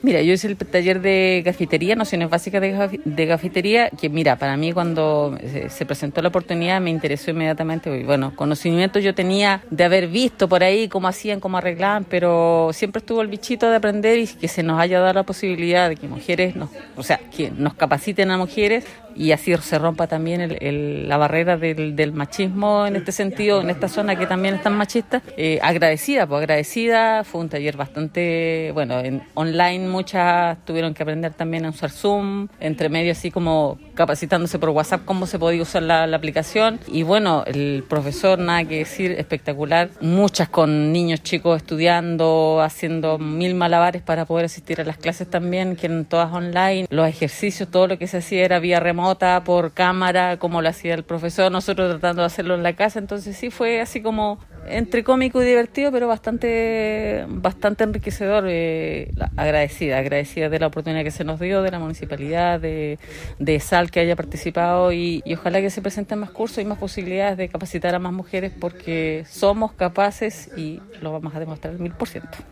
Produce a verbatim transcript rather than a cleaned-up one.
Mira, yo hice el taller de gafitería, nociones básicas de, gaf- de gafitería, que mira, para mí cuando se, se presentó la oportunidad me interesó inmediatamente. Y bueno, conocimiento yo tenía de haber visto por ahí cómo hacían, cómo arreglaban, pero siempre estuvo el bichito de aprender y que se nos haya dado la posibilidad de que mujeres, nos, o sea, que nos capaciten a mujeres y así se rompa también el, el, la barrera del, del machismo en este sentido, en esta zona que también es tan machista. Eh, agradecida, pues agradecida, fue un taller bastante, bueno, en online muchas tuvieron que aprender también a usar Zoom, entre medio así como capacitándose por WhatsApp cómo se podía usar la, la aplicación y bueno, el profesor, nada que decir, espectacular, muchas con niños chicos estudiando, haciendo mil malabares para poder asistir a las clases también, que eran todas online, los ejercicios, todo lo que se hacía era vía remota, por cámara, como lo hacía el profesor, nosotros tratando de hacerlo en la casa, entonces sí fue así como entre cómico y divertido, pero bastante bastante enriquecedor, eh, agradecida, agradecida de la oportunidad que se nos dio, de la municipalidad, de, de S A L que haya participado y, y ojalá que se presenten más cursos y más posibilidades de capacitar a más mujeres porque somos capaces y lo vamos a demostrar al mil por ciento.